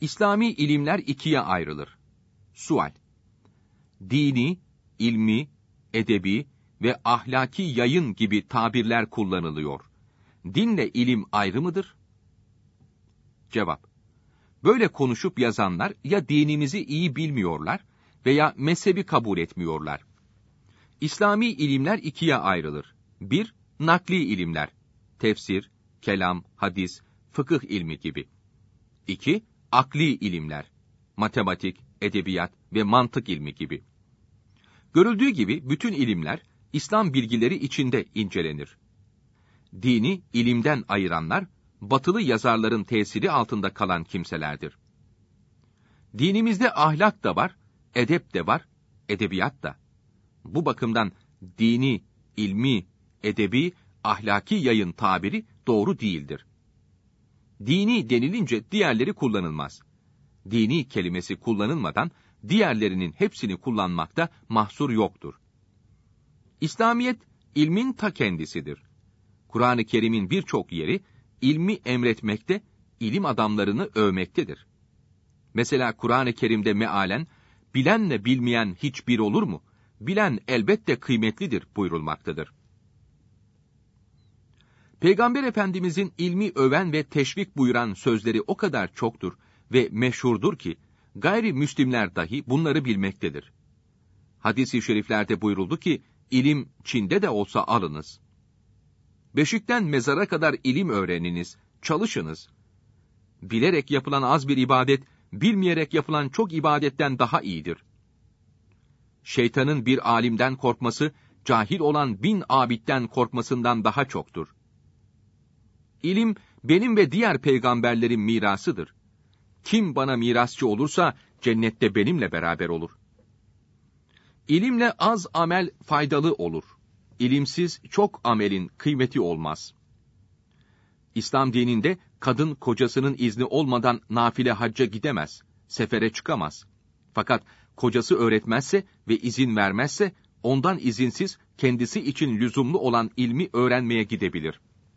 İslami ilimler ikiye ayrılır. Sual: Dini, ilmi, edebi ve ahlaki yayın gibi tabirler kullanılıyor. Dinle ilim ayrı mıdır? Cevap: Böyle konuşup yazanlar ya dinimizi iyi bilmiyorlar veya mezhebi kabul etmiyorlar. İslami ilimler ikiye ayrılır. 1. Nakli ilimler, tefsir, kelam, hadis, fıkıh ilmi gibi. 2. Akli ilimler, matematik, edebiyat ve mantık ilmi gibi. Görüldüğü gibi bütün ilimler İslam bilgileri içinde incelenir. Dini ilimden ayıranlar, batılı yazarların tesiri altında kalan kimselerdir. Dinimizde ahlak da var, edep de var, edebiyat da. Bu bakımdan dini, ilmi, edebi, ahlaki yayın tabiri doğru değildir. Dini denilince diğerleri kullanılmaz. Dini kelimesi kullanılmadan diğerlerinin hepsini kullanmakta mahsur yoktur. İslamiyet, ilmin ta kendisidir. Kur'an-ı Kerim'in birçok yeri, ilmi emretmekte, ilim adamlarını övmektedir. Mesela Kur'an-ı Kerim'de mealen, bilenle bilmeyen hiçbir olur mu? Bilen elbette kıymetlidir buyurulmaktadır. Peygamber Efendimizin ilmi öven ve teşvik buyuran sözleri o kadar çoktur ve meşhurdur ki, gayrimüslimler dahi bunları bilmektedir. Hadis-i şeriflerde buyuruldu ki, ilim Çin'de de olsa alınız. Beşikten mezara kadar ilim öğreniniz, çalışınız. Bilerek yapılan az bir ibadet, bilmeyerek yapılan çok ibadetten daha iyidir. Şeytanın bir alimden korkması, cahil olan 1000 abidden korkmasından daha çoktur. İlim, benim ve diğer peygamberlerin mirasıdır. Kim bana mirasçı olursa, cennette benimle beraber olur. İlimle az amel faydalı olur. İlimsiz çok amelin kıymeti olmaz. İslam dininde, kadın kocasının izni olmadan nafile hacca gidemez, sefere çıkamaz. Fakat kocası öğretmezse ve izin vermezse, ondan izinsiz kendisi için lüzumlu olan ilmi öğrenmeye gidebilir.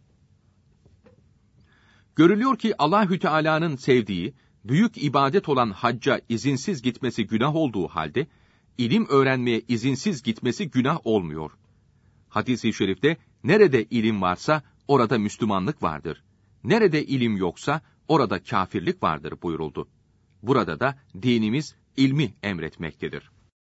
Görülüyor ki Allahü Teala'nın sevdiği, büyük ibadet olan hacca izinsiz gitmesi günah olduğu halde, ilim öğrenmeye izinsiz gitmesi günah olmuyor. Hadis-i şerifte, nerede ilim varsa, orada Müslümanlık vardır. Nerede ilim yoksa, orada kâfirlik vardır buyuruldu. Burada da dinimiz ilmi emretmektedir.